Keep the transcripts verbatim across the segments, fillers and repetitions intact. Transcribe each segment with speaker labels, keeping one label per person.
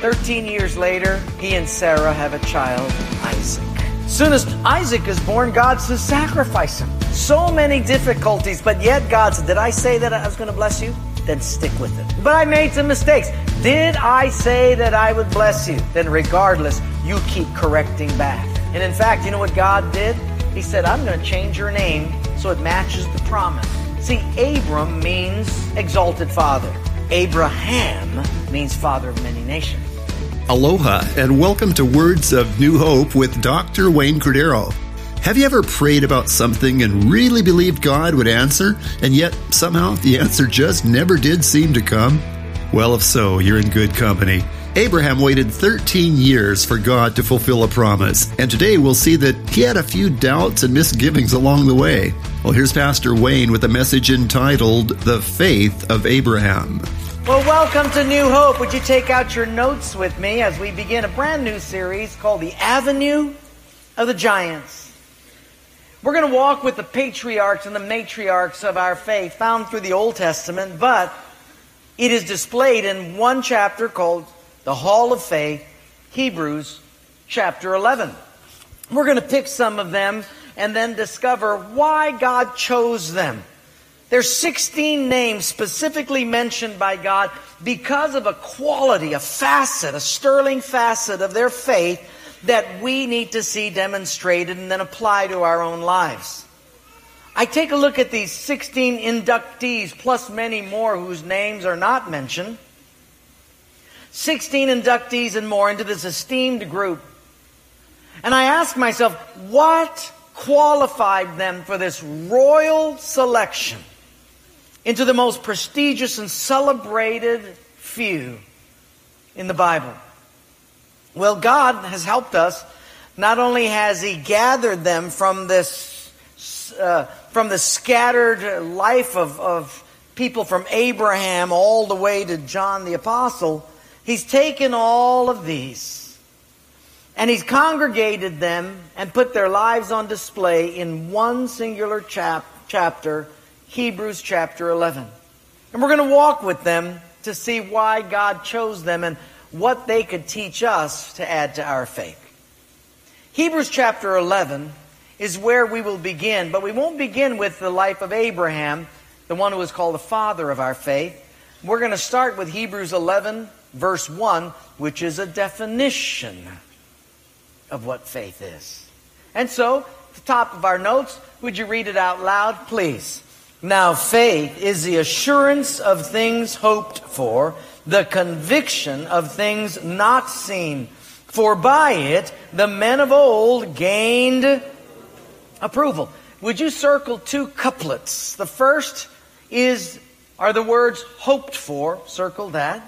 Speaker 1: Thirteen years later, he and Sarah have a child, Isaac. Soon as Isaac is born, God says, sacrifice him. So many difficulties, but yet God said, did I say that I was going to bless you? Then stick with it. But I made some mistakes. Did I say that I would bless you? Then regardless, you keep correcting back. And in fact, you know what God did? He said, I'm going to change your name so it matches the promise. See, Abram means exalted father. Abraham means father of many nations.
Speaker 2: Aloha, and welcome to Words of New Hope with Doctor Wayne Cordero. Have you ever prayed about something and really believed God would answer, and yet somehow the answer just never did seem to come? Well, if so, you're in good company. Abraham waited thirteen years for God to fulfill a promise, and today we'll see that he had a few doubts and misgivings along the way. Well, here's Pastor Wayne with a message entitled, The Faith of Abraham.
Speaker 1: Well, welcome to New Hope. Would you take out your notes with me as we begin a brand new series called The Avenue of the Giants. We're going to walk with the patriarchs and the matriarchs of our faith found through the Old Testament, but it is displayed in one chapter called The Hall of Faith, Hebrews chapter eleven. We're going to pick some of them and then discover why God chose them. There's sixteen names specifically mentioned by God because of a quality, a facet, a sterling facet of their faith that we need to see demonstrated and then apply to our own lives. I take a look at these sixteen inductees, plus many more whose names are not mentioned. sixteen inductees and more into this esteemed group. And I ask myself, what qualified them for this royal selection into the most prestigious and celebrated few in the Bible? Well, God has helped us. Not only has He gathered them from this, uh, from the scattered life of, of people from Abraham all the way to John the Apostle, He's taken all of these and He's congregated them and put their lives on display in one singular chap- chapter, Hebrews chapter eleven. And we're going to walk with them to see why God chose them and what they could teach us to add to our faith. Hebrews chapter eleven is where we will begin, but we won't begin with the life of Abraham, the one who is called the father of our faith. We're going to start with Hebrews eleven, verse one, which is a definition of what faith is. And so, at the top of our notes, would you read it out loud, please? Now faith is the assurance of things hoped for, the conviction of things not seen. For by it the men of old gained approval. Would you circle two couplets? The first is are the words hoped for. Circle that.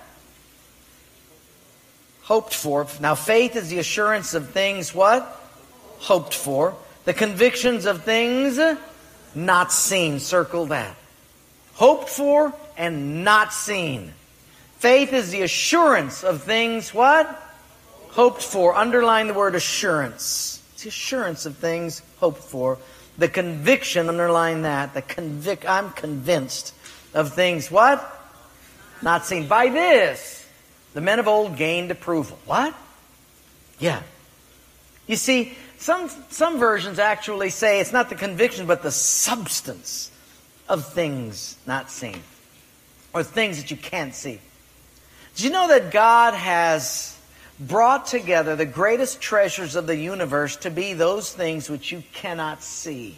Speaker 1: Hoped for. Now faith is the assurance of things what? Hoped for. The convictions of things not seen. Circle that. Hoped for and not seen. Faith is the assurance of things what? Hoped for. Underline the word assurance. It's the assurance of things hoped for. The conviction, underline that. The convic. I'm convinced of things what? Not seen. By this, the men of old gained approval. What? Yeah. You see, some some versions actually say it's not the conviction, but the substance of things not seen. Or things that you can't see. Did you know that God has brought together the greatest treasures of the universe to be those things which you cannot see?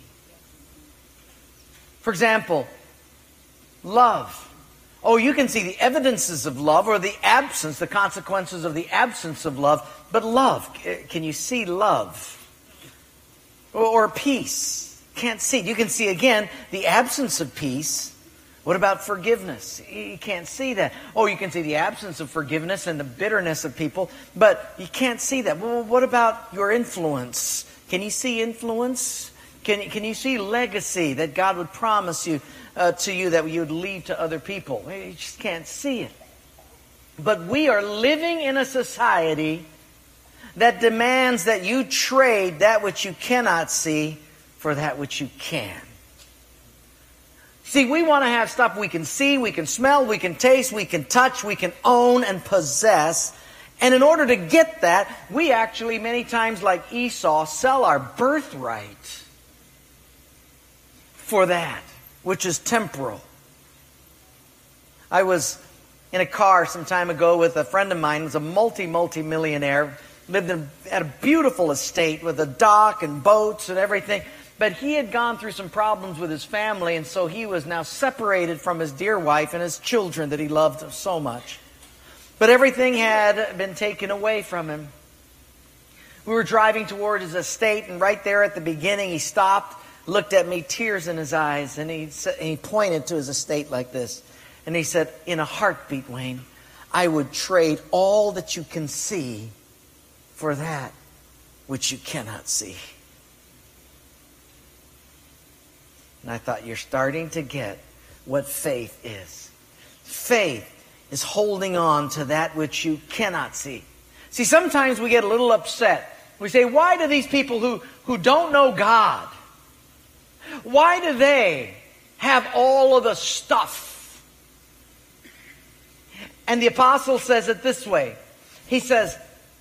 Speaker 1: For example, love. Oh, you can see the evidences of love or the absence, the consequences of the absence of love. But love, can you see love? Or, or peace? Can't see. You can see, again, the absence of peace. What about forgiveness? You can't see that. Oh, you can see the absence of forgiveness and the bitterness of people, but you can't see that. Well, what about your influence? Can you see influence? Can, can you see legacy that God would promise you uh, to you that you would leave to other people? You just can't see it. But we are living in a society that demands that you trade that which you cannot see for that which you can. See, we want to have stuff we can see, we can smell, we can taste, we can touch, we can own and possess. And in order to get that, we actually, many times like Esau, sell our birthright for that, which is temporal. I was in a car some time ago with a friend of mine who was a multi, multi-millionaire, lived in, at a beautiful estate with a dock and boats and everything. But he had gone through some problems with his family, and so he was now separated from his dear wife and his children that he loved so much. But everything had been taken away from him. We were driving toward his estate, and right there at the beginning, he stopped, looked at me, tears in his eyes, and he, and he pointed to his estate like this. And he said, in a heartbeat, Wayne, I would trade all that you can see for that which you cannot see. And I thought, you're starting to get what faith is. Faith is holding on to that which you cannot see. See, sometimes we get a little upset. We say, why do these people who, who don't know God, why do they have all of the stuff? And the apostle says it this way. He says,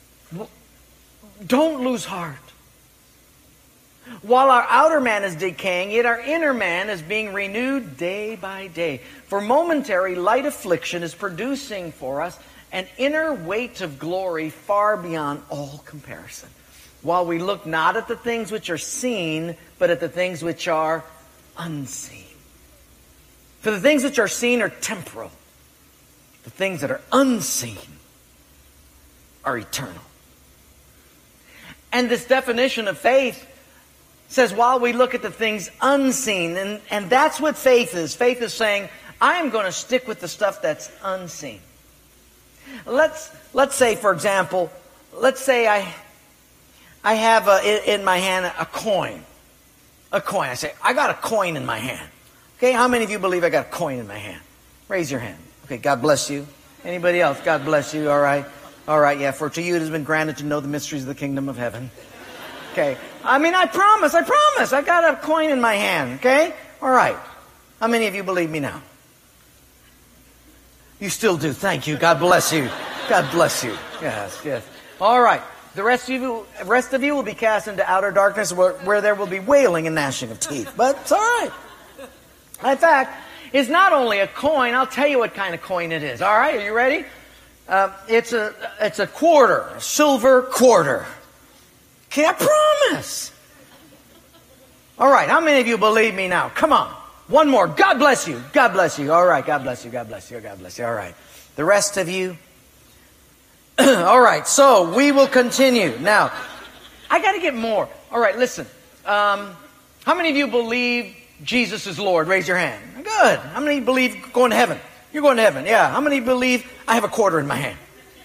Speaker 1: don't lose heart. While our outer man is decaying, yet our inner man is being renewed day by day. For momentary light affliction is producing for us an inner weight of glory far beyond all comparison. While we look not at the things which are seen, but at the things which are unseen. For the things which are seen are temporal. The things that are unseen are eternal. And this definition of faith says while we look at the things unseen, and, and that's what faith is. Faith is saying, I am going to stick with the stuff that's unseen. Let's let's say, for example, let's say I I have a, in my hand a coin. A coin. I say, I got a coin in my hand. Okay, how many of you believe I got a coin in my hand? Raise your hand. Okay, God bless you. Anybody else? God bless you. All right. All right, yeah. For to you it has been granted to know the mysteries of the kingdom of heaven. Okay. I mean, I promise, I promise. I got a coin in my hand, okay? All right. How many of you believe me now? You still do. Thank you. God bless you. God bless you. Yes, yes. All right. The rest of you, rest of you will be cast into outer darkness where, where there will be wailing and gnashing of teeth. But it's all right. In fact, it's not only a coin. I'll tell you what kind of coin it is. All right. Are you ready? Uh, it's a, it's a quarter, a silver quarter. Okay, I promise. All right, how many of you believe me now? Come on. One more. God bless you. God bless you. All right, God bless you. God bless you. God bless you. All right. The rest of you. All right, so we will continue. Now, I got to get more. All right, listen. Um, how many of you believe Jesus is Lord? Raise your hand. Good. How many believe going to heaven? You're going to heaven. Yeah. How many believe I have a quarter in my hand?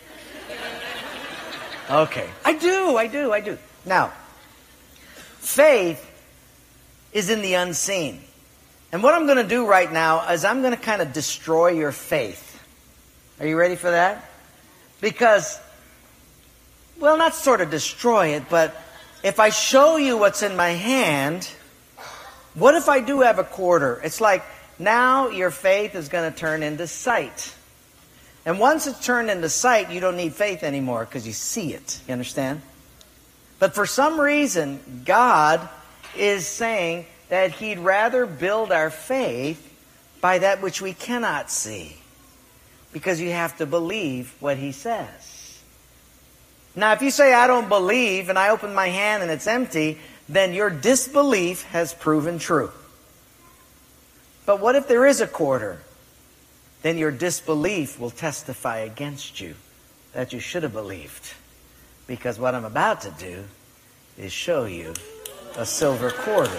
Speaker 1: Okay. I do. I do. I do. Now, faith is in the unseen. And what I'm going to do right now is I'm going to kind of destroy your faith. Are you ready for that? Because, well, not sort of destroy it, but if I show you what's in my hand, what if I do have a quarter? It's like now your faith is going to turn into sight. And once it's turned into sight, you don't need faith anymore because you see it. You understand? But for some reason, God is saying that He'd rather build our faith by that which we cannot see. Because you have to believe what He says. Now, if you say, I don't believe, and I open my hand and it's empty, then your disbelief has proven true. But what if there is a quarter? Then your disbelief will testify against you that you should have believed. Because what I'm about to do is show you a silver quarter.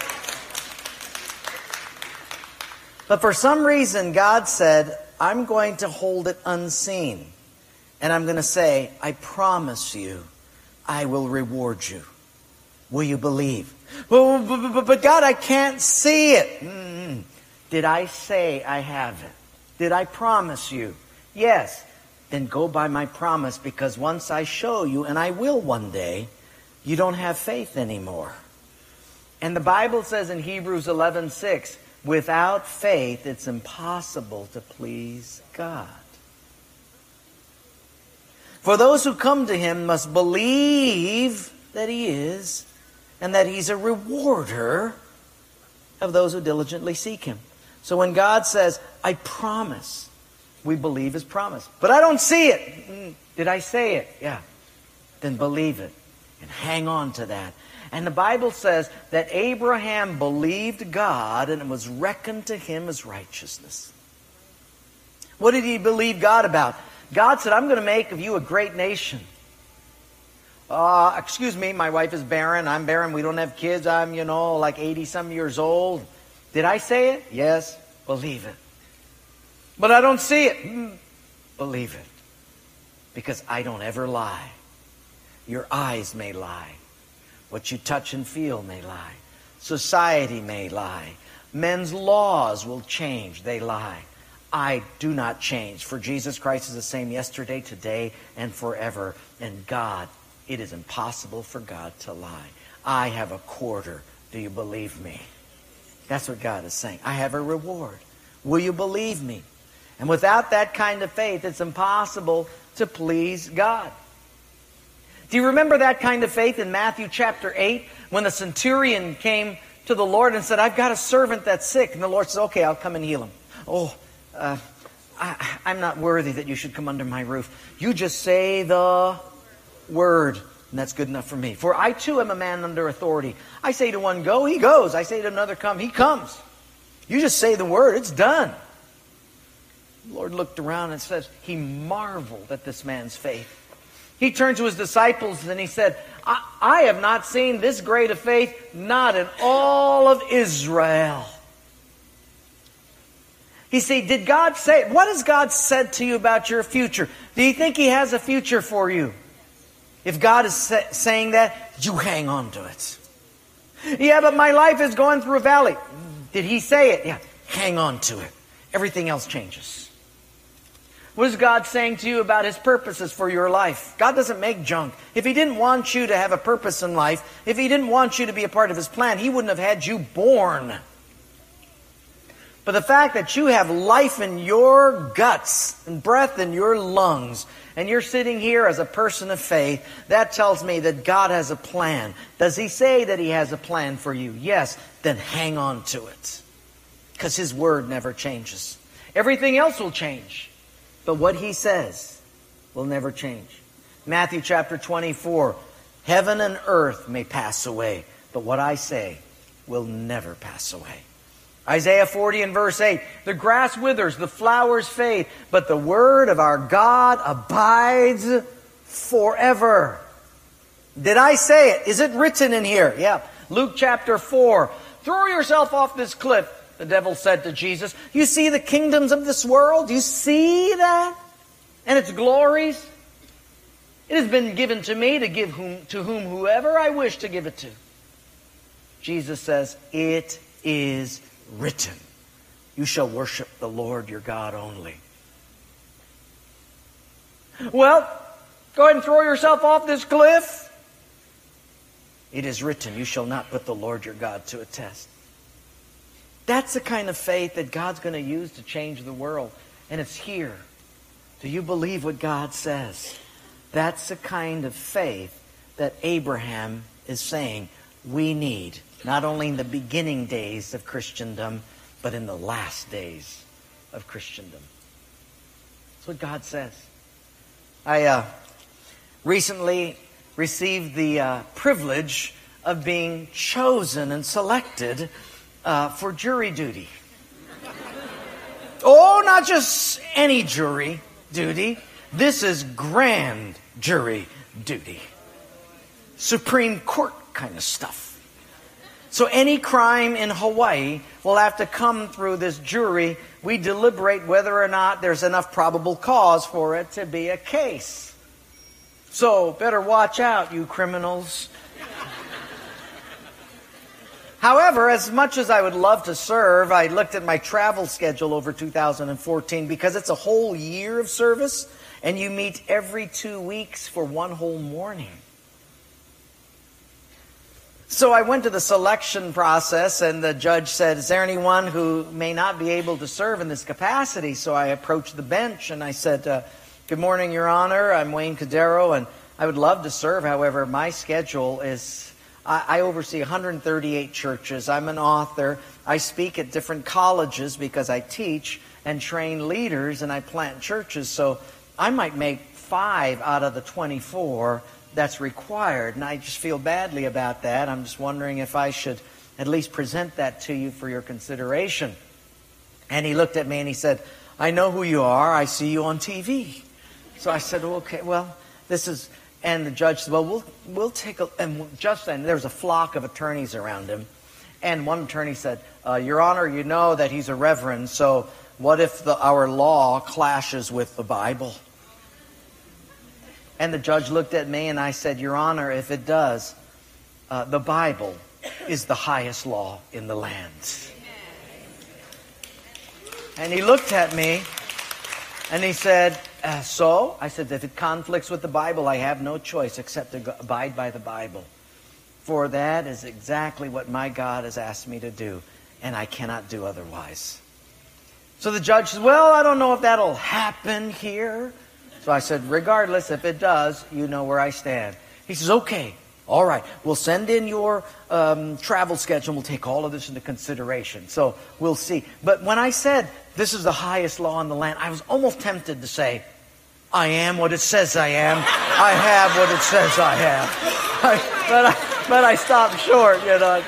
Speaker 1: But for some reason, God said, I'm going to hold it unseen. And I'm going to say, I promise you, I will reward you. Will you believe? Well, but, but, but God, I can't see it. Mm-hmm. Did I say I have it? Did I promise you? Yes. Then go by my promise, because once I show you, and I will one day, you don't have faith anymore. And the Bible says in Hebrews eleven six, without faith it's impossible to please God. For those who come to him must believe that he is, and that he's a rewarder of those who diligently seek him. So when God says, I promise, we believe his promise. But I don't see it. Did I say it? Yeah. Then believe it and hang on to that. And the Bible says that Abraham believed God and it was reckoned to him as righteousness. What did he believe God about? God said, I'm going to make of you a great nation. Uh, excuse me, my wife is barren. I'm barren. We don't have kids. I'm, you know, like eighty-some years old. Did I say it? Yes. Believe it. But I don't see it. Mm. Believe it. Because I don't ever lie. Your eyes may lie. What you touch and feel may lie. Society may lie. Men's laws will change. They lie. I do not change. For Jesus Christ is the same yesterday, today, and forever. And God, it is impossible for God to lie. I have a quarter. Do you believe me? That's what God is saying. I have a reward. Will you believe me? And without that kind of faith, it's impossible to please God. Do you remember that kind of faith in Matthew chapter eight? When the centurion came to the Lord and said, I've got a servant that's sick. And the Lord says, okay, I'll come and heal him. Oh, uh, I, I'm not worthy that you should come under my roof. You just say the word, and that's good enough for me. For I too am a man under authority. I say to one, go, he goes. I say to another, come, he comes. You just say the word, it's done. The Lord looked around and says, he marveled at this man's faith. He turned to his disciples and he said, I, I have not seen this great a faith, not in all of Israel. You see, did God say, what has God said to you about your future? Do you think he has a future for you? If God is sa- saying that, you hang on to it. Yeah, but my life is going through a valley. Did he say it? Yeah, hang on to it. Everything else changes. What is God saying to you about his purposes for your life? God doesn't make junk. If he didn't want you to have a purpose in life, if he didn't want you to be a part of his plan, he wouldn't have had you born. But the fact that you have life in your guts and breath in your lungs, and you're sitting here as a person of faith, that tells me that God has a plan. Does he say that he has a plan for you? Yes. Then hang on to it. Because his word never changes. Everything else will change. But what he says will never change. Matthew chapter twenty-four. Heaven and earth may pass away, but what I say will never pass away. Isaiah forty and verse eight. The grass withers, the flowers fade, but the word of our God abides forever. Did I say it? Is it written in here? Yeah. Luke chapter four. Throw yourself off this cliff, the devil said to Jesus. You see the kingdoms of this world? You see that? And its glories? It has been given to me to give whom, to whom whoever I wish to give it to. Jesus says, it is written. You shall worship the Lord your God only. Well, go ahead and throw yourself off this cliff. It is written, you shall not put the Lord your God to a test. That's the kind of faith that God's going to use to change the world. And it's here. Do you believe what God says? That's the kind of faith that Abraham is saying we need. Not only in the beginning days of Christendom, but in the last days of Christendom. That's what God says. I uh, recently received the uh, privilege of being chosen and selected uh, for jury duty. Oh, not just any jury duty. This is grand jury duty. Supreme Court kind of stuff. So any crime in Hawaii will have to come through this jury. We deliberate whether or not there's enough probable cause for it to be a case. So better watch out, you criminals. However, as much as I would love to serve, I looked at my travel schedule over two thousand fourteen because it's a whole year of service and you meet every two weeks for one whole morning. So I went to the selection process and the judge said, is there anyone who may not be able to serve in this capacity? So I approached the bench and I said, uh, Good morning, Your Honor. I'm Wayne Cordero, and I would love to serve. However, my schedule is, I, I oversee one hundred thirty-eight churches. I'm an author. I speak at different colleges because I teach and train leaders, and I plant churches. So I might make five out of the twenty-four that's required, and I just feel badly about that. I'm just wondering if I should at least present that to you for your consideration. And he looked at me and he said, I know who you are. I see you on T V. So I said, well, okay, well, this is, and the judge said, well, we'll, we'll take a, and just then there was a flock of attorneys around him. And one attorney said, uh, Your Honor, you know that he's a reverend, so what if the, our law clashes with the Bible? And the judge looked at me and I said, Your Honor, if it does, uh, the Bible is the highest law in the land. And he looked at me and he said, uh, so? I said, if it conflicts with the Bible, I have no choice except to go, abide by the Bible. For that is exactly what my God has asked me to do, and I cannot do otherwise. So the judge said, well, I don't know if that'll happen here. So I said, regardless, if it does, you know where I stand. He says, okay, all right, we'll send in your um, travel schedule and we'll take all of this into consideration. So we'll see. But when I said, this is the highest law in the land, I was almost tempted to say, I am what it says I am. I have what it says I have. I, but, I, but I stopped short, you know.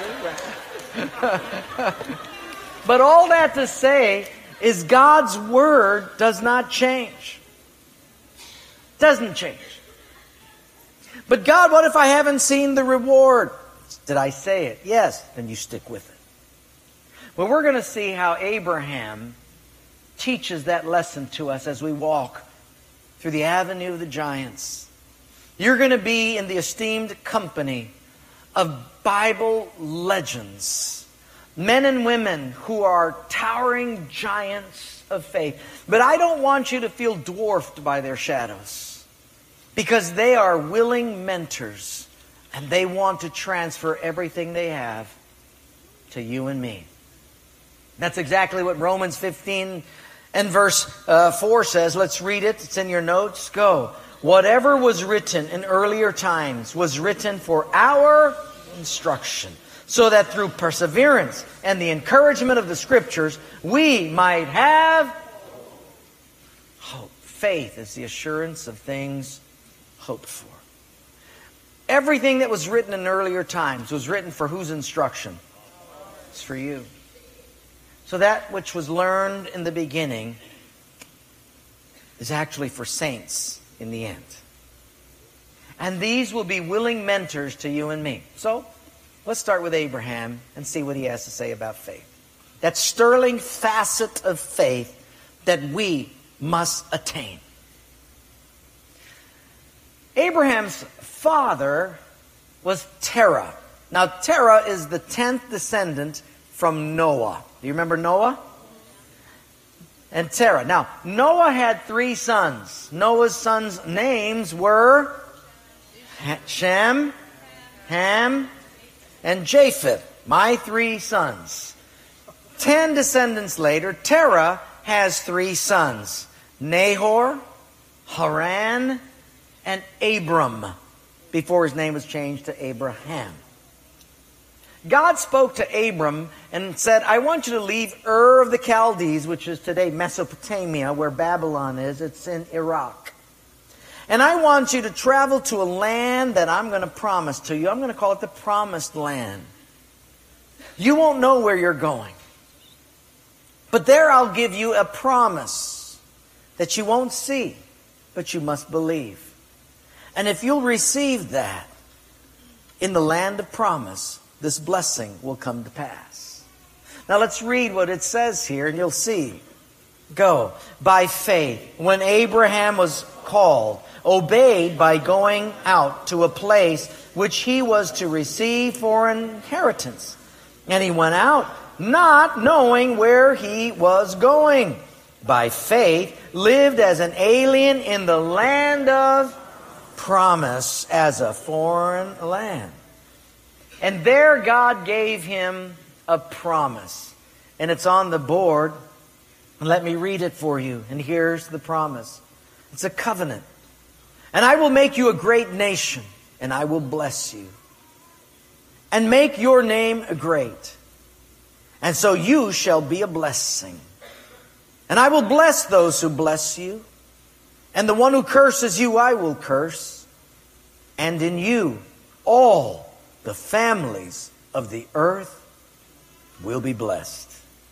Speaker 1: But all that to say is God's Word does not change. Doesn't change. But God, what if I haven't seen the reward? Did I say it? Yes. Then you stick with it. Well, we're going to see how Abraham teaches that lesson to us as we walk through the avenue of the giants. You're going to be in the esteemed company of Bible legends. Men and women who are towering giants of faith. But I don't want you to feel dwarfed by their shadows, because they are willing mentors and they want to transfer everything they have to you and me. That's exactly what Romans fifteen and verse uh, four says. Let's read it. It's in your notes. Go. Whatever was written in earlier times was written for our instruction, so that through perseverance and the encouragement of the Scriptures, we might have hope. Faith is the assurance of things hoped for. Everything that was written in earlier times was written for whose instruction? It's for you. So that which was learned in the beginning is actually for saints in the end. And these will be willing mentors to you and me. So, let's start with Abraham and see what he has to say about faith. That sterling facet of faith that we must attain. Abraham's father was Terah. Now, Terah is the tenth descendant from Noah. Do you remember Noah? And Terah. Now, Noah had three sons. Noah's sons' names were Shem, Ham, and Japheth. My three sons. Ten descendants later, Terah has three sons. Nahor, Haran, and Abram, before his name was changed to Abraham. God spoke to Abram and said, I want you to leave Ur of the Chaldees, which is today Mesopotamia, where Babylon is. It's in Iraq. And I want you to travel to a land that I'm going to promise to you. I'm going to call it the Promised Land. You won't know where you're going. But there I'll give you a promise that you won't see, but you must believe. And if you'll receive that in the land of promise, this blessing will come to pass. Now let's read what it says here and you'll see. Go. By faith, when Abraham was called, obeyed by going out to a place which he was to receive for an inheritance. And he went out, not knowing where he was going. By faith, lived as an alien in the land of promise, as a foreign land. And there God gave him a promise. And it's on the board. Let me read it for you. And here's the promise. It's a covenant. And I will make you a great nation, and I will bless you, and make your name great. And so you shall be a blessing. And I will bless those who bless you, and the one who curses you I will curse. And in you all the families of the earth will be blessed.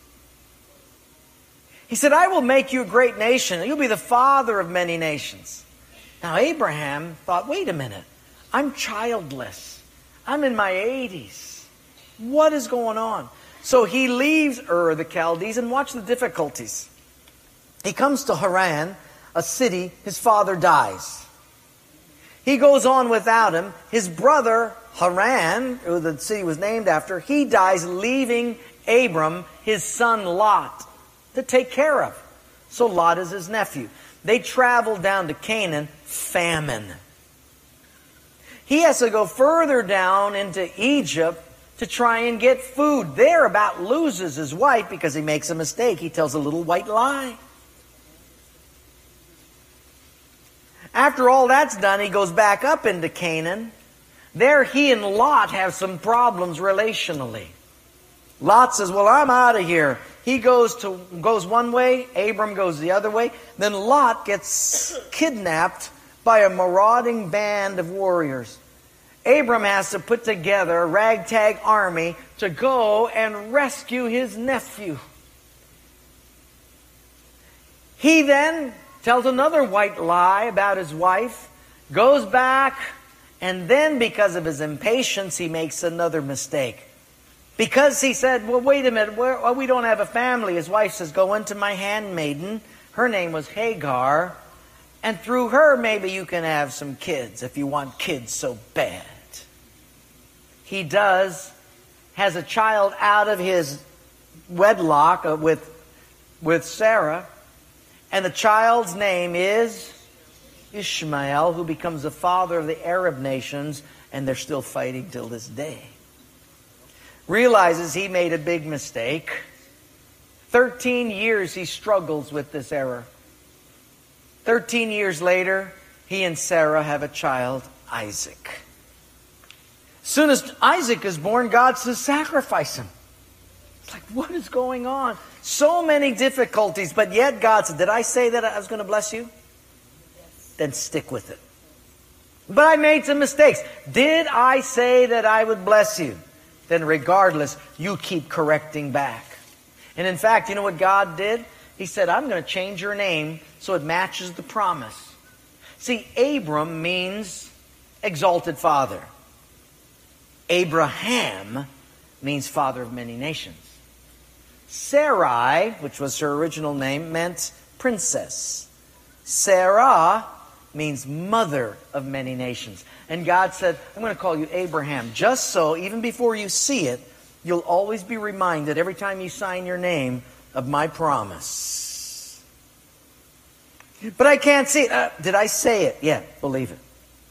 Speaker 1: He said, I will make you a great nation, and you'll be the father of many nations. Now Abraham thought, wait a minute, I'm childless. I'm in my eighties. What is going on? So he leaves Ur of the Chaldees, and watch the difficulties. He comes to Haran, a city. His father dies. He goes on without him. His brother Haran, who the city was named after, he dies, leaving Abram his son Lot to take care of. So Lot is his nephew. They travel down to Canaan, famine. He has to go further down into Egypt to try and get food. There about loses his wife because he makes a mistake. He tells a little white lie. After all that's done, he goes back up into Canaan. There he and Lot have some problems relationally. Lot says, well, I'm out of here. He goes to goes one way, Abram goes the other way. Then Lot gets kidnapped by a marauding band of warriors. Abram has to put together a ragtag army to go and rescue his nephew. He then tells another white lie about his wife, goes back, and then because of his impatience, he makes another mistake. Because he said, well, wait a minute, we're, well, we don't have a family. His wife says, go into my handmaiden. Her name was Hagar. And through her, maybe you can have some kids if you want kids so bad. He does, has a child out of his wedlock with, with Sarah. And the child's name is Ishmael, who becomes the father of the Arab nations. And they're still fighting till this day. Realizes he made a big mistake. Thirteen years he struggles with this error. Thirteen years later, he and Sarah have a child, Isaac. As soon as Isaac is born, God says, sacrifice him. It's like, what is going on? So many difficulties, but yet God said, did I say that I was going to bless you? Yes. Then stick with it. But I made some mistakes. Did I say that I would bless you? Then regardless, you keep correcting back. And in fact, you know what God did? He said, I'm going to change your name so it matches the promise. See, Abram means exalted father. Abraham means father of many nations. Sarai, which was her original name, meant princess. Sarah means mother of many nations. And God said, I'm going to call you Abraham, just so, even before you see it, you'll always be reminded every time you sign your name of my promise. But I can't see it. Uh, did I say it? Yeah, believe it.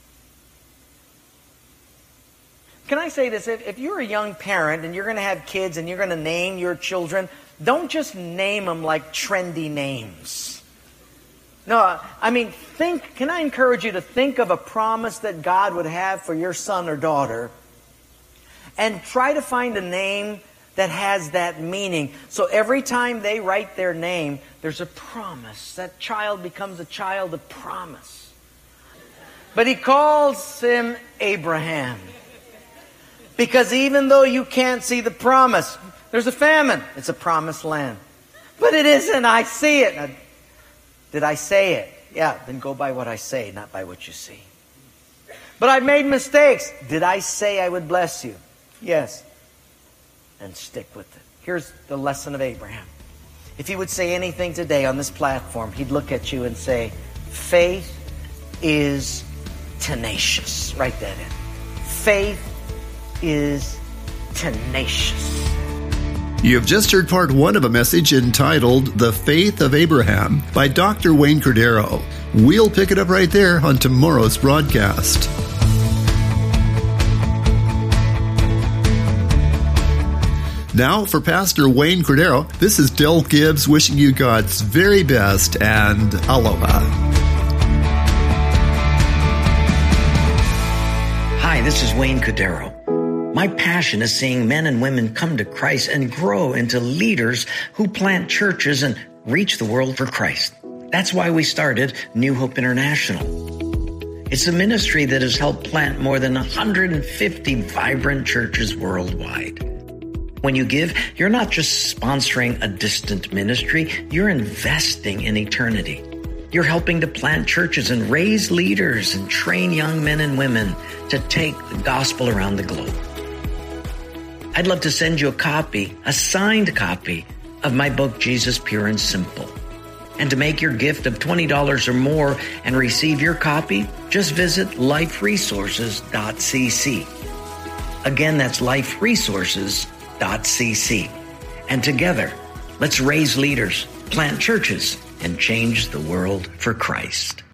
Speaker 1: Can I say this? If, if you're a young parent and you're going to have kids and you're going to name your children, don't just name them like trendy names. No, I mean, think, can I encourage you to think of a promise that God would have for your son or daughter and try to find a name that has that meaning. So every time they write their name, there's a promise. That child becomes a child of promise. But he calls him Abraham. Because even though you can't see the promise, there's a famine. It's a promised land. But it isn't. I see it. Now, did I say it? Yeah, then go by what I say, not by what you see. But I made mistakes. Did I say I would bless you? Yes. And stick with it. Here's the lesson of Abraham. If he would say anything today on this platform, he'd look at you and say, faith is tenacious. Write that in. Faith is tenacious.
Speaker 2: You have just heard part one of a message entitled The Faith of Abraham by Doctor Wayne Cordero. We'll pick it up right there on tomorrow's broadcast. Now, for Pastor Wayne Cordero, this is Del Gibbs wishing you God's very best and aloha.
Speaker 3: Hi, this is Wayne Cordero. My passion is seeing men and women come to Christ and grow into leaders who plant churches and reach the world for Christ. That's why we started New Hope International. It's a ministry that has helped plant more than one hundred fifty vibrant churches worldwide. When you give, you're not just sponsoring a distant ministry, you're investing in eternity. You're helping to plant churches and raise leaders and train young men and women to take the gospel around the globe. I'd love to send you a copy, a signed copy of my book, Jesus Pure and Simple. And to make your gift of twenty dollars or more and receive your copy, just visit life resources dot c c. Again, that's life resources dot c c. And together, let's raise leaders, plant churches, and change the world for Christ.